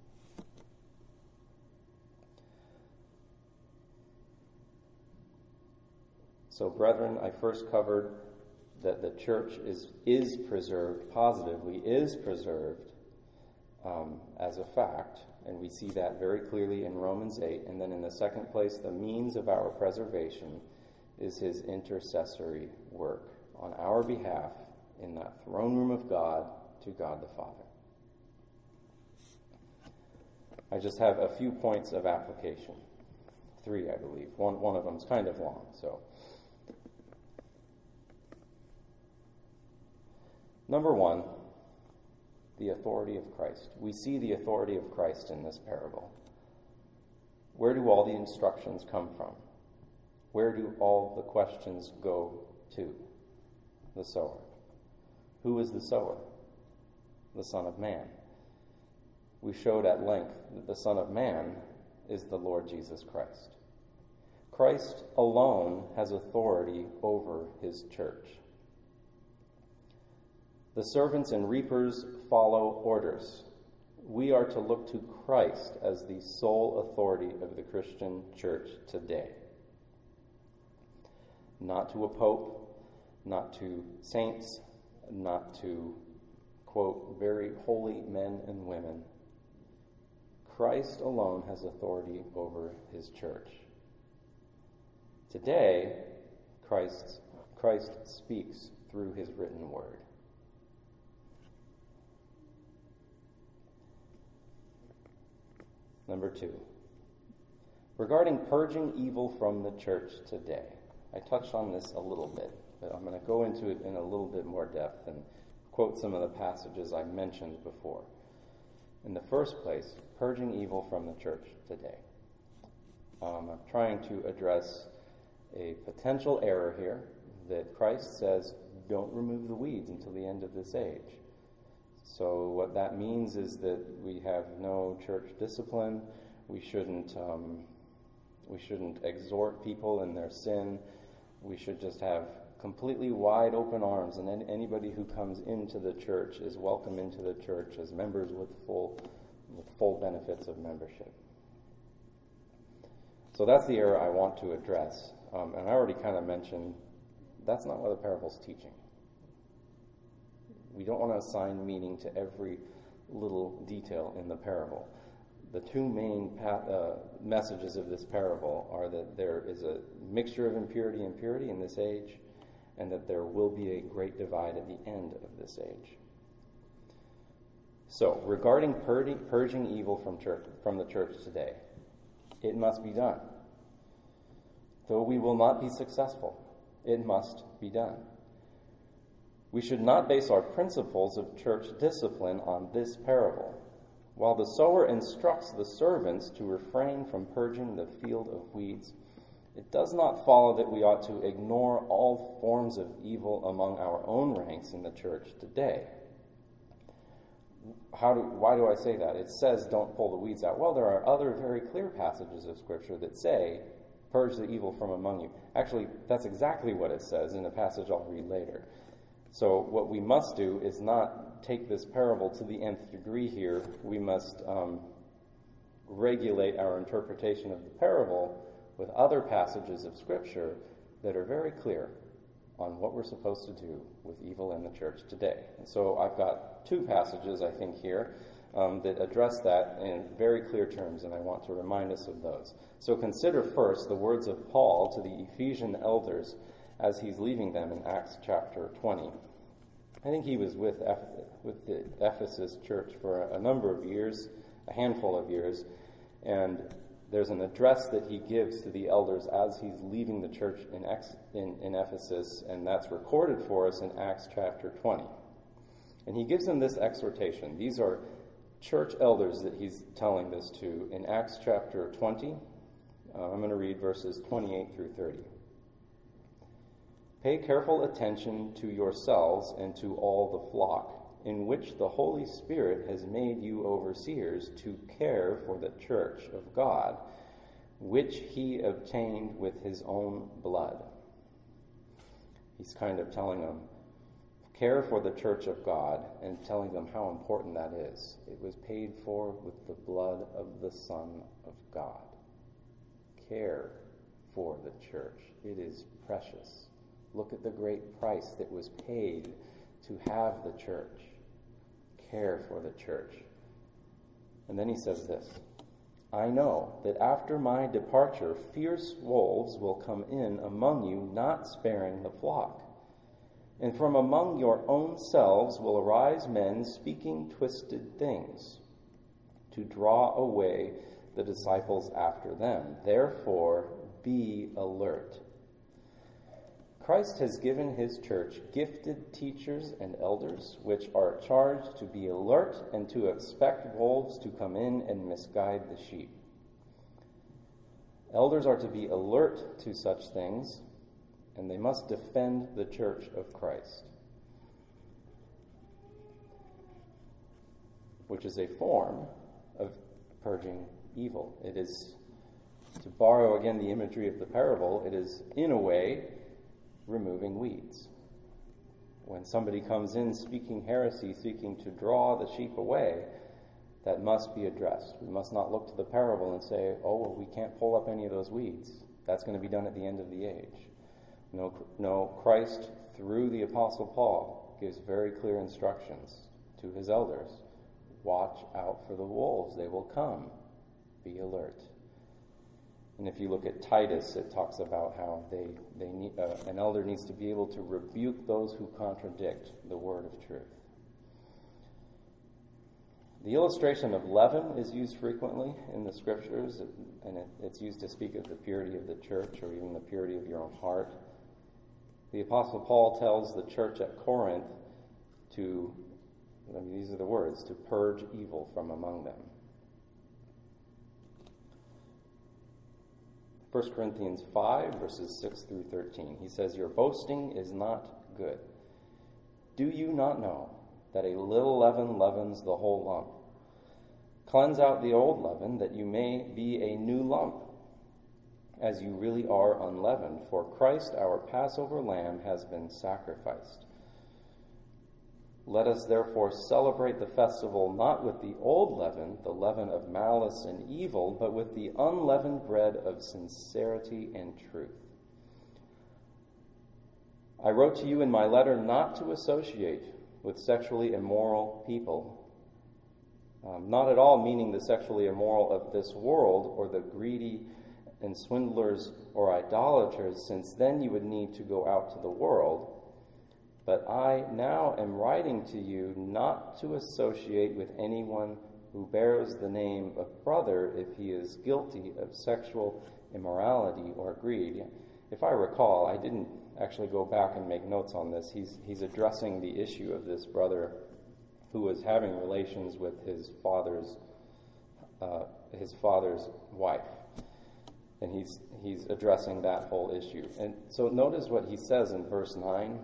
So, brethren, I first covered that the church is preserved, positively is preserved as a fact, and we see that very clearly in Romans 8. And then in the second place, the means of our preservation is his intercessory work on our behalf in that throne room of God to God the Father. I just have a few points of application. 3, I believe. One of them is kind of long, so. Number 1, the authority of Christ. We see the authority of Christ in this parable. Where do all the instructions come from? Where do all the questions go to? The sower. Who is the sower? The Son of Man. We showed at length that the Son of Man is the Lord Jesus Christ. Christ alone has authority over his church. The servants and reapers follow orders. We are to look to Christ as the sole authority of the Christian church today. Not to a pope, not to saints, not to, quote, very holy men and women. Christ alone has authority over his church. Today, Christ speaks through his written word. Number 2, regarding purging evil from the church today. I touched on this a little bit, but I'm going to go into it in a little bit more depth and quote some of the passages I mentioned before. In the first place, purging evil from the church today. I'm trying to address a potential error here that Christ says, don't remove the weeds until the end of this age. So what that means is that we have no church discipline. We shouldn't exhort people in their sin. We should just have completely wide open arms, and anybody who comes into the church is welcome into the church as members with full benefits of membership. So that's the error I want to address. And I already kind of mentioned that's not what the parable's teaching. We don't want to assign meaning to every little detail in the parable. The two main messages of this parable are that there is a mixture of impurity and purity in this age, and that there will be a great divide at the end of this age. So, regarding purging evil from the church today, it must be done. Though we will not be successful, it must be done. We should not base our principles of church discipline on this parable. While the sower instructs the servants to refrain from purging the field of weeds, it does not follow that we ought to ignore all forms of evil among our own ranks in the church today. Why do I say that? It says don't pull the weeds out. Well, there are other very clear passages of Scripture that say, purge the evil from among you. Actually, that's exactly what it says in a passage I'll read later. So what we must do is not take this parable to the nth degree here. We must regulate our interpretation of the parable with other passages of Scripture that are very clear on what we're supposed to do with evil in the church today. And so I've got two passages, I think, here that address that in very clear terms, and I want to remind us of those. So consider first the words of Paul to the Ephesian elders as he's leaving them in Acts chapter 20. I think he was with the Ephesus church for a number of years, a handful of years, and there's an address that he gives to the elders as he's leaving the church in Ephesus, and that's recorded for us in Acts chapter 20. And he gives them this exhortation. These are church elders that he's telling this to in Acts chapter 20. I'm going to read verses 28 through 30. Pay careful attention to yourselves and to all the flock in which the Holy Spirit has made you overseers to care for the church of God, which he obtained with his own blood. He's kind of telling them, care for the church of God, and telling them how important that is. It was paid for with the blood of the Son of God. Care for the church. It is precious. Look at the great price that was paid to have the church. Care for the church. And then he says this, I know that after my departure, fierce wolves will come in among you, not sparing the flock. And from among your own selves will arise men speaking twisted things to draw away the disciples after them. Therefore, be alert. Christ has given his church gifted teachers and elders, which are charged to be alert and to expect wolves to come in and misguide the sheep. Elders are to be alert to such things, and they must defend the church of Christ, which is a form of purging evil. It is, to borrow again the imagery of the parable, it is, in a way, removing weeds. When somebody comes in speaking heresy, seeking to draw the sheep away, that must be addressed. We must not look to the parable and say, oh, well, we can't pull up any of those weeds. That's going to be done at the end of the age. No, Christ, through the Apostle Paul, gives very clear instructions to his elders. Watch out for the wolves. They will come. Be alert. And if you look at Titus, it talks about how they need, an elder needs to be able to rebuke those who contradict the word of truth. The illustration of leaven is used frequently in the scriptures, and it's used to speak of the purity of the church or even the purity of your own heart. The Apostle Paul tells the church at Corinth these are the words, to purge evil from among them. 1 Corinthians 5, verses 6 through 13. He says, your boasting is not good. Do you not know that a little leaven leavens the whole lump? Cleanse out the old leaven, that you may be a new lump, as you really are unleavened. For Christ, our Passover lamb, has been sacrificed. Let us therefore celebrate the festival not with the old leaven, the leaven of malice and evil, but with the unleavened bread of sincerity and truth. I wrote to you in my letter not to associate with sexually immoral people, not at all meaning the sexually immoral of this world or the greedy and swindlers or idolaters, since then you would need to go out to the world. But I now am writing to you not to associate with anyone who bears the name of brother if he is guilty of sexual immorality or greed. If I recall, I didn't actually go back and make notes on this. He's addressing the issue of this brother who was having relations with his father's wife. And he's addressing that whole issue. And so notice what he says in verse 9.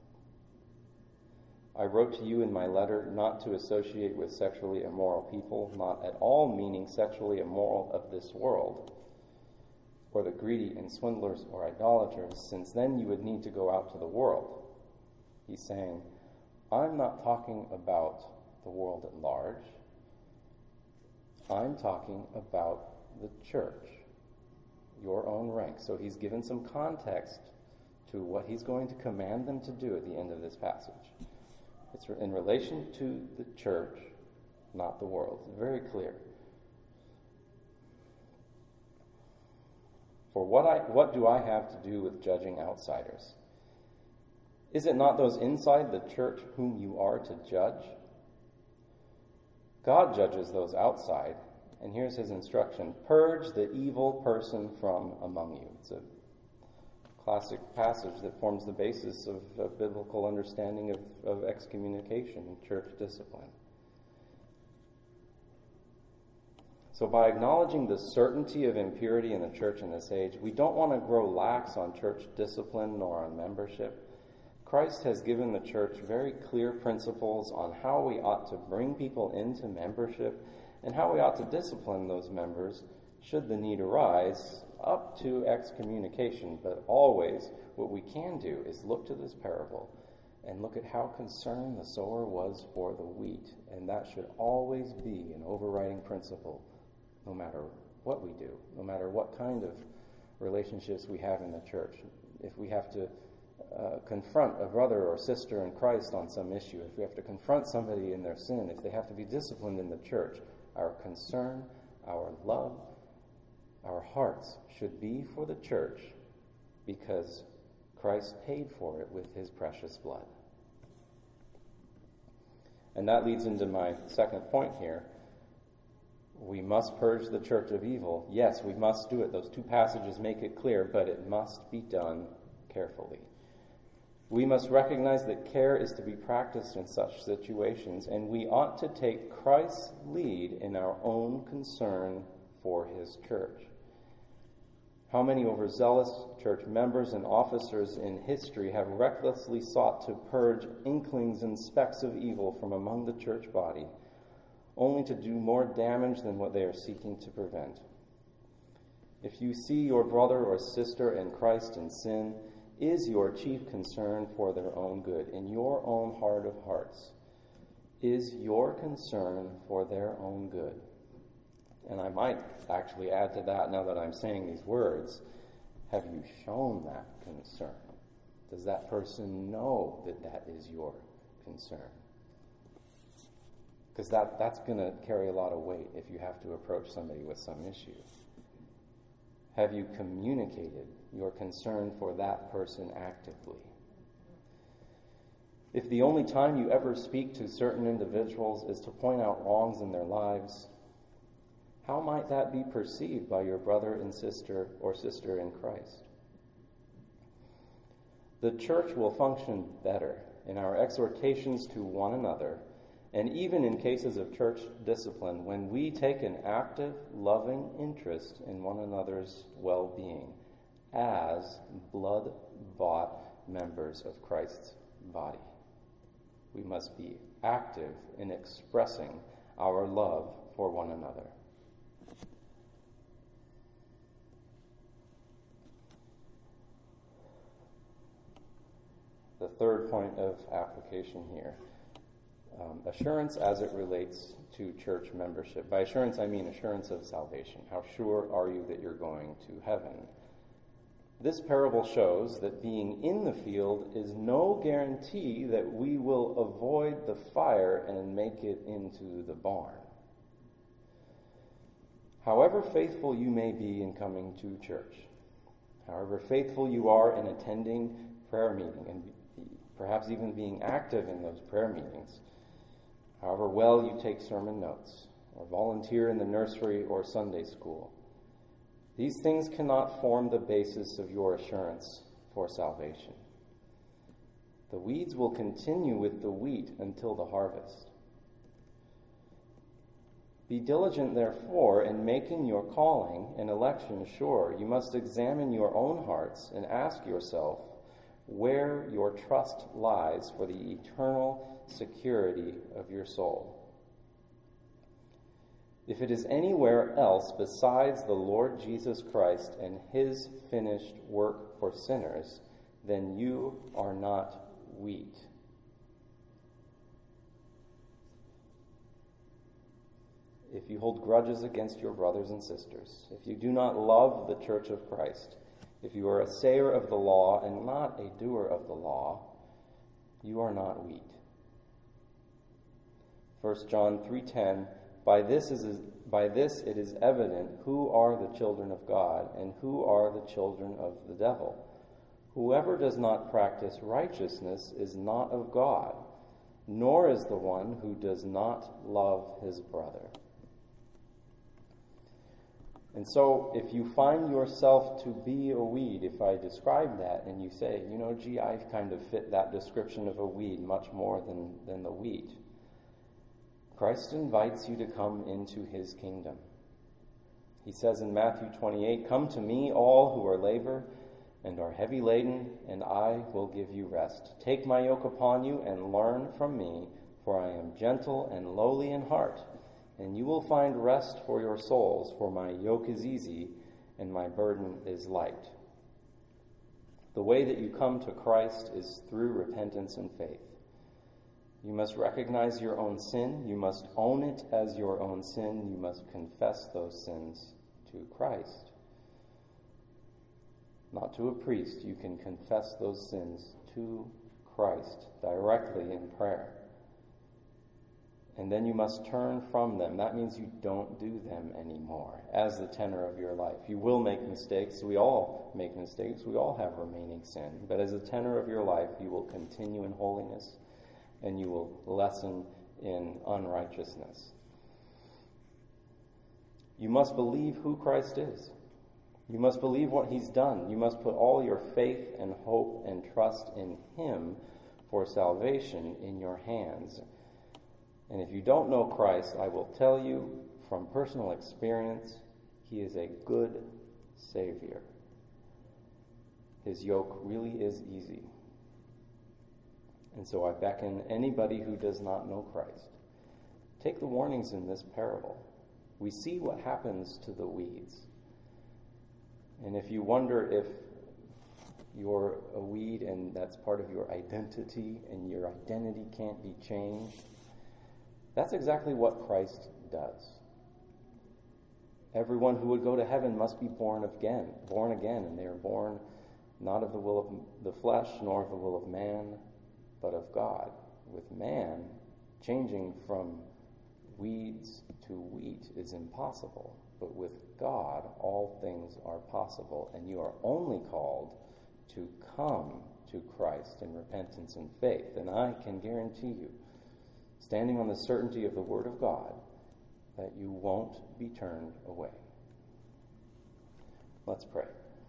I wrote to you in my letter not to associate with sexually immoral people, not at all meaning sexually immoral of this world, or the greedy and swindlers or idolaters, since then you would need to go out to the world. He's saying, I'm not talking about the world at large. I'm talking about the church, your own rank. So he's given some context to what he's going to command them to do at the end of this passage. It's in relation to the church, not the world. It's very clear. For what do I have to do with judging outsiders? Is it not those inside the church whom you are to judge? God judges those outside, and here's his instruction: purge the evil person from among you. It's a classic passage that forms the basis of a biblical understanding of excommunication and church discipline. So by acknowledging the certainty of impurity in the church in this age, we don't want to grow lax on church discipline nor on membership. Christ has given the church very clear principles on how we ought to bring people into membership and how we ought to discipline those members should the need arise, up to excommunication. But always, what we can do is look to this parable and look at how concerned the sower was for the wheat. And that should always be an overriding principle, no matter what we do, no matter what kind of relationships we have in the church. If we have to confront a brother or sister in Christ on some issue, if we have to confront somebody in their sin, if they have to be disciplined in the church, our concern, our love, our hearts should be for the church because Christ paid for it with his precious blood. And that leads into my second point here. We must purge the church of evil. Yes, we must do it. Those two passages make it clear, but it must be done carefully. We must recognize that care is to be practiced in such situations, and we ought to take Christ's lead in our own concern for his church. How many overzealous church members and officers in history have recklessly sought to purge inklings and specks of evil from among the church body, only to do more damage than what they are seeking to prevent? If you see your brother or sister in Christ in sin, is your chief concern for their own good, in your own heart of hearts? Is your concern for their own good? And I might actually add to that, now that I'm saying these words, have you shown that concern? Does that person know that that is your concern? Because that's going to carry a lot of weight if you have to approach somebody with some issue. Have you communicated your concern for that person actively? If the only time you ever speak to certain individuals is to point out wrongs in their lives, how might that be perceived by your brother and sister or sister in Christ? The church will function better in our exhortations to one another, and even in cases of church discipline, when we take an active, loving interest in one another's well-being as blood-bought members of Christ's body. We must be active in expressing our love for one another. The third point of application here. Assurance as it relates to church membership. By assurance, I mean assurance of salvation. How sure are you that you're going to heaven? This parable shows that being in the field is no guarantee that we will avoid the fire and make it into the barn. However faithful you may be in coming to church, however faithful you are in attending prayer meeting and perhaps even being active in those prayer meetings, however well you take sermon notes or volunteer in the nursery or Sunday school, these things cannot form the basis of your assurance for salvation. The weeds will continue with the wheat until the harvest. Be diligent, therefore, in making your calling and election sure. You must examine your own hearts and ask yourself where your trust lies for the eternal security of your soul. If it is anywhere else besides the Lord Jesus Christ and his finished work for sinners, then you are not wheat. If you hold grudges against your brothers and sisters, if you do not love the church of Christ, if you are a sayer of the law and not a doer of the law, you are not wheat. 1 John 3:10, By this it is evident who are the children of God and who are the children of the devil. Whoever does not practice righteousness is not of God, nor is the one who does not love his brother. And so if you find yourself to be a weed, if I describe that and you say, I kind of fit that description of a weed much more than the wheat, Christ invites you to come into his kingdom. He says in Matthew 28, Come to me, all who are labor and are heavy laden, and I will give you rest. Take my yoke upon you and learn from me, for I am gentle and lowly in heart, and you will find rest for your souls, for my yoke is easy and my burden is light. The way that you come to Christ is through repentance and faith. You must recognize your own sin. You must own it as your own sin. You must confess those sins to Christ. Not to a priest. You can confess those sins to Christ directly in prayer. And then you must turn from them. That means you don't do them anymore as the tenor of your life. You will make mistakes. We all make mistakes. We all have remaining sin. But as the tenor of your life, you will continue in holiness and you will lessen in unrighteousness. You must believe who Christ is. You must believe what he's done. You must put all your faith and hope and trust in him for salvation in your hands. And if you don't know Christ, I will tell you from personal experience, he is a good Savior. His yoke really is easy. And so I beckon anybody who does not know Christ. Take the warnings in this parable. We see what happens to the weeds. And if you wonder if you're a weed and that's part of your identity and your identity can't be changed, that's exactly what Christ does. Everyone who would go to heaven must be born again, and they are born not of the will of the flesh, nor of the will of man, but of God. With man, changing from weeds to wheat is impossible, but with God, all things are possible, and you are only called to come to Christ in repentance and faith. And I can guarantee you, standing on the certainty of the Word of God, that you won't be turned away. Let's pray.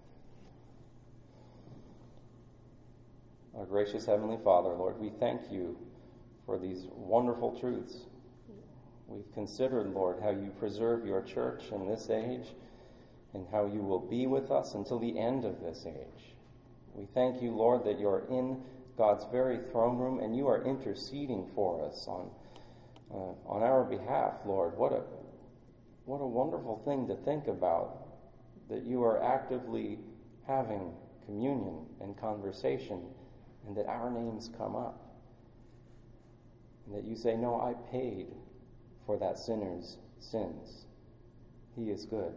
Our gracious Heavenly Father, Lord, we thank you for these wonderful truths. We've considered, Lord, how you preserve your church in this age and how you will be with us until the end of this age. We thank you, Lord, that you're in God's very throne room and you are interceding for us on our behalf, Lord. What a wonderful thing to think about, that you are actively having communion and conversation and that our names come up. And that you say, no, I paid for that sinner's sins. He is good.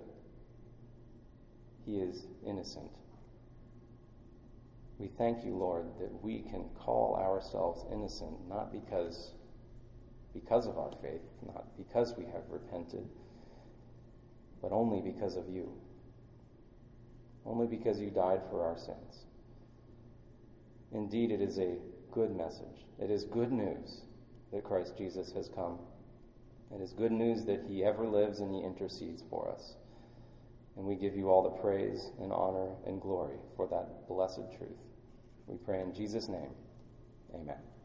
He is innocent. We thank you, Lord, that we can call ourselves innocent, not because of our faith, not because we have repented, but only because of you. Only because you died for our sins. Indeed, it is a good message. It is good news that Christ Jesus has come. It is good news that he ever lives and he intercedes for us. And we give you all the praise and honor and glory for that blessed truth. We pray in Jesus' name. Amen.